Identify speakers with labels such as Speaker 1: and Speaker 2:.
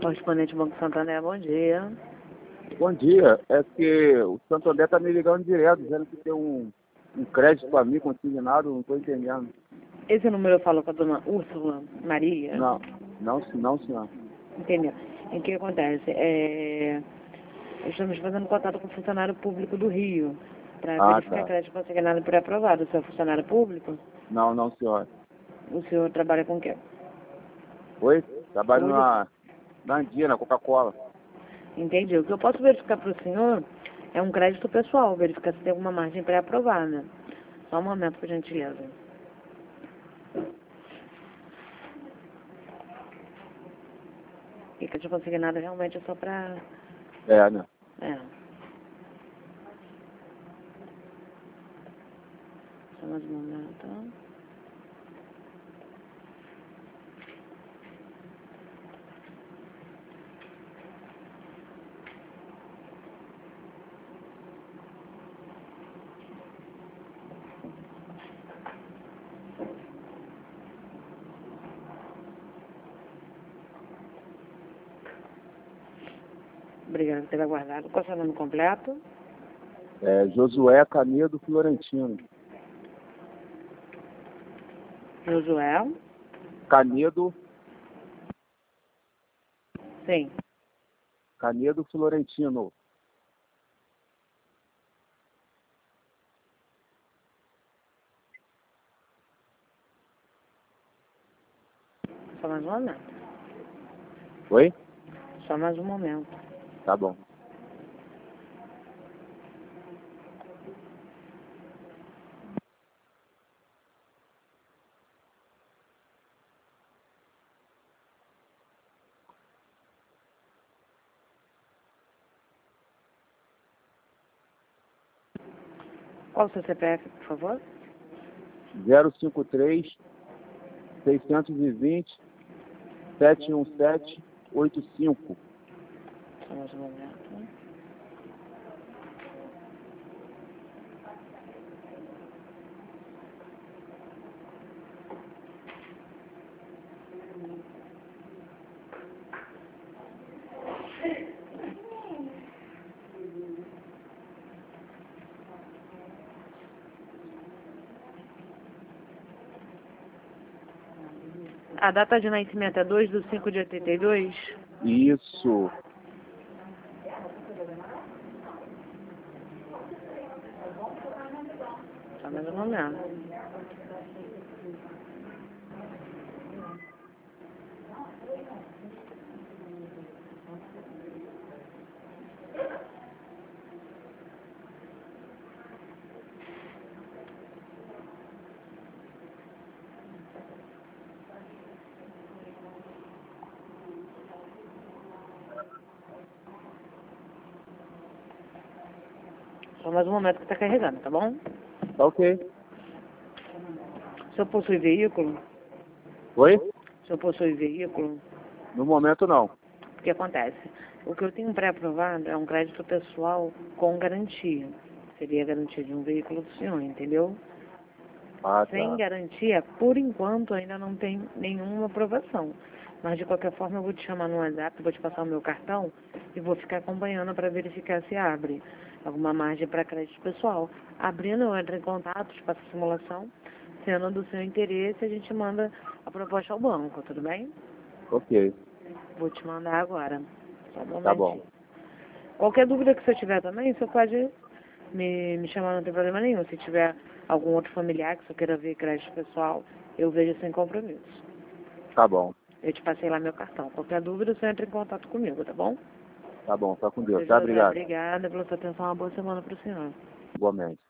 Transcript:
Speaker 1: Correspondente Banco Santander, bom dia.
Speaker 2: Bom dia, é que o Santander tá me ligando direto, dizendo que tem um crédito para mim consignado, não estou entendendo.
Speaker 1: Esse número eu falo com a dona Úrsula Maria?
Speaker 2: Não, senhor.
Speaker 1: Entendeu? E o que acontece? Estamos fazendo contato com o funcionário público do Rio, para verificar crédito consignado por aprovado. O senhor é funcionário público?
Speaker 2: Não, senhor.
Speaker 1: O senhor trabalha com o quê?
Speaker 2: Oi? Trabalho na Andina, na Coca-Cola.
Speaker 1: Entendi. O que eu posso verificar para o senhor é um crédito pessoal, verificar se tem alguma margem pré-aprovada. Só um momento, por gentileza. E crédito consignado realmente é só para...
Speaker 2: Né?
Speaker 1: Só mais um momento. Obrigada por ter aguardado. Qual é o seu nome completo?
Speaker 2: Josué Canedo Florentino.
Speaker 1: Josué?
Speaker 2: Canedo
Speaker 1: Sim.
Speaker 2: Canedo Florentino.
Speaker 1: Só mais um momento.
Speaker 2: Oi?
Speaker 1: Só mais um momento.
Speaker 2: Tá bom.
Speaker 1: Qual o seu CPF, por favor?
Speaker 2: 053 620 717 85.
Speaker 1: Só mais um momento. A data de nascimento é 2/5/82?
Speaker 2: Isso.
Speaker 1: Só mais um momento. Só mais um momento que está carregando, tá bom?
Speaker 2: Tá ok.
Speaker 1: O senhor possui veículo?
Speaker 2: Oi?
Speaker 1: O senhor possui veículo?
Speaker 2: No momento não.
Speaker 1: O que acontece? O que eu tenho pré-aprovado é um crédito pessoal com garantia. Seria a garantia de um veículo do senhor, entendeu? Sem garantia, por enquanto, ainda não tem nenhuma aprovação. Mas, de qualquer forma, eu vou te chamar no WhatsApp, vou te passar o meu cartão e vou ficar acompanhando para verificar se abre alguma margem para crédito pessoal. Abrindo, eu entro em contato, te passo a simulação. Sendo do seu interesse, a gente manda a proposta ao banco, tudo bem?
Speaker 2: Ok.
Speaker 1: Vou te mandar agora. Só um momentinho.
Speaker 2: Tá bom.
Speaker 1: Qualquer dúvida que você tiver também, você pode me chamar, não tem problema nenhum. Se tiver algum outro familiar que você queira ver crédito pessoal, eu vejo sem compromisso.
Speaker 2: Tá bom.
Speaker 1: Eu te passei lá meu cartão. Qualquer dúvida, você entra em contato comigo, tá bom?
Speaker 2: Tá bom, tá com Deus. Tá, obrigado.
Speaker 1: Obrigada pela sua atenção. Uma boa semana para o senhor.
Speaker 2: Igualmente.